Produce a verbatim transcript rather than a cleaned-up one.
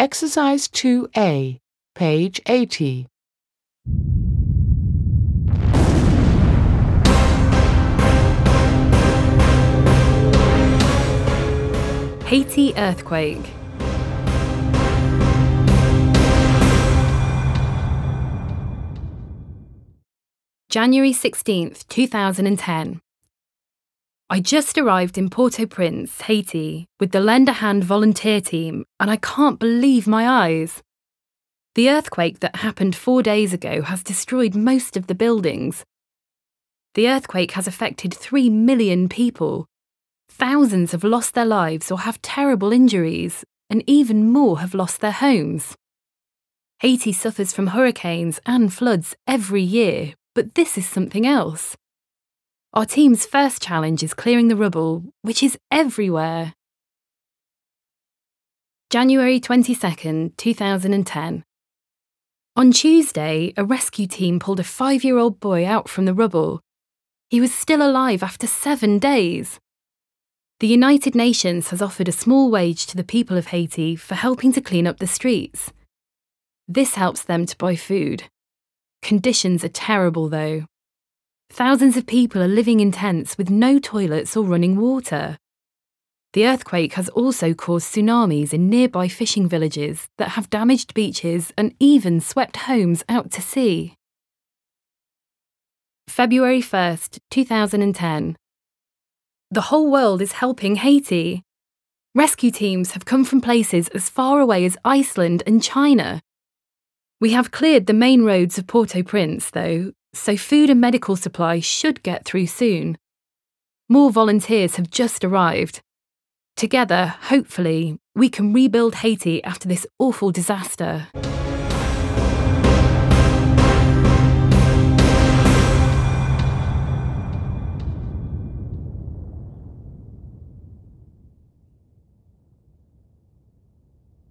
Exercise two A, page eighty. Haiti earthquake. January sixteenth, two thousand ten. I just arrived in Port-au-Prince, Haiti, with the Lend a Hand volunteer team, and I can't believe my eyes. The earthquake that happened four days ago has destroyed most of the buildings. The earthquake has affected three million people. Thousands have lost their lives or have terrible injuries, and even more have lost their homes. Haiti suffers from hurricanes and floods every year, but this is something else. Our team's first challenge is clearing the rubble, which is everywhere. January twenty-second, two thousand ten. On Tuesday, a rescue team pulled a five-year-old boy out from the rubble. He was still alive after seven days. The United Nations has offered a small wage to the people of Haiti for helping to clean up the streets. This helps them to buy food. Conditions are terrible, though. Thousands of people are living in tents with no toilets or running water. The earthquake has also caused tsunamis in nearby fishing villages that have damaged beaches and even swept homes out to sea. February first, two thousand ten. The whole world is helping Haiti. Rescue teams have come from places as far away as Iceland and China. We have cleared the main roads of Port-au-Prince, though, so food and medical supplies should get through soon. More volunteers have just arrived. Together, hopefully, we can rebuild Haiti after this awful disaster.